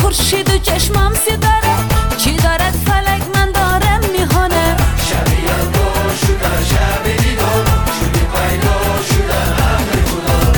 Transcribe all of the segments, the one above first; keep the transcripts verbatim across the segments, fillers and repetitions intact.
خورشید و چشمم ستاره، چی دارد فلک من دارم میخونه. شب یلدا شده شب دیدار، شده پیدا شده امر خدا.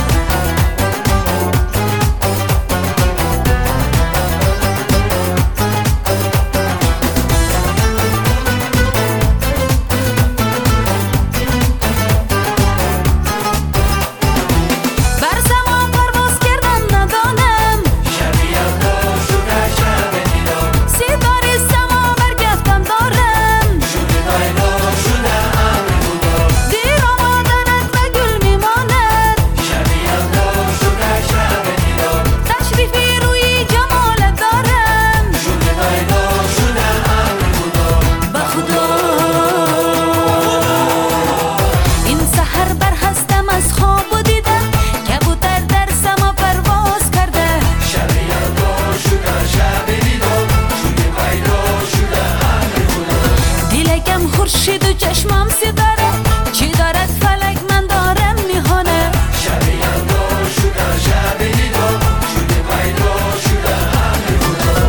بر زمان پرواز کردن ندانم، شب یلدا شده شب دیدار، ستاره سما برگفتم دارم، شده پیدا شده امر خدا. دیر آمدنت و گل میماند، شب یلدا شده شب دیدار، تشریفی روی جمالت دارم، شده پیدا شده امر خدا. به خدا این سحر بر هستم از خواب و دیدم، کبوتر در سما پرواز کرده. شب یلدا شده شب دیدار، شده پیدا شده امر خدا. دیلکم خورشید و چشمم ستاره، چی دارد فلک من دارم میخونه. شب یلدا شده شب دیدار، شده پیدا شده امر خدا.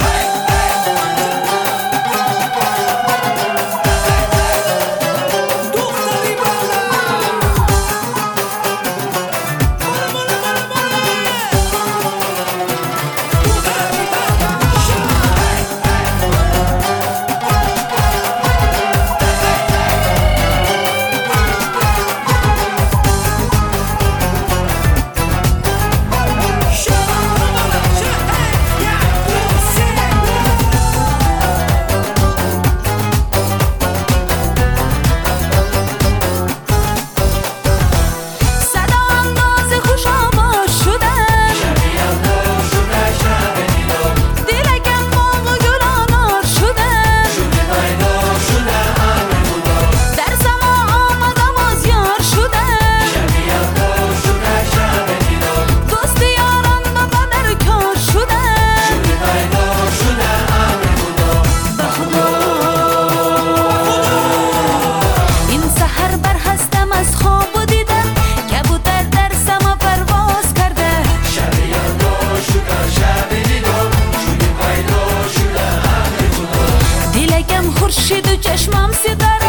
صدا انداز خوش آواز شدم، شب یلدا شده شب دیدار، دیلکم باغ و گل انار شدم، شده پیدا شده امر خدا. در سما آمدم از یار شدم، شب یلدا شده شب دیدار، دوست یاران به بدر کار شدم. شده پیدا شده امر خدا. به خدا این سحر بر هستم از خواب و دیدم، کبوتر در سما پرواز کرده. شب یلدا شده شب دیدار، شده پیدا شده امر خدا. دیلکم خورشید و چشمم ستاره،